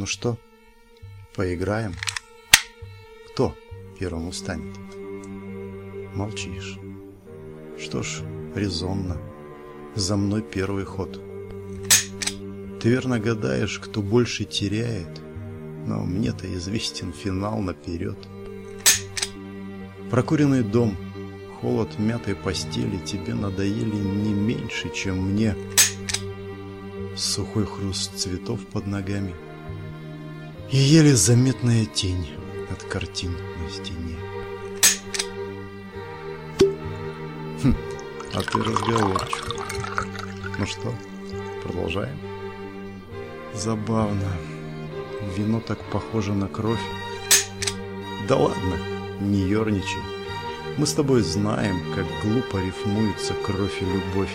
Ну что, поиграем? Кто первым устанет? Молчишь. Что ж, резонно. За мной первый ход. Ты верно гадаешь, кто больше теряет, но мне-то известен финал наперед. Прокуренный дом, холод мятой постели тебе надоели не меньше, чем мне. Сухой хруст цветов под ногами и еле заметная тень от картин на стене. А ты разговорчив. Ну что, продолжаем? Забавно. Вино так похоже на кровь. Да ладно, не ерничай. Мы с тобой знаем, как глупо рифмуется кровь и любовь.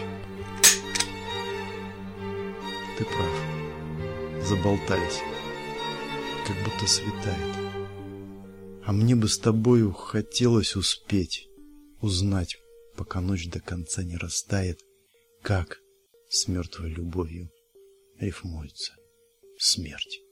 Ты прав. Заболтались. Как будто светает. А мне бы с тобою хотелось успеть узнать, пока ночь до конца не растает, как с мертвой любовью рифмуется смерть.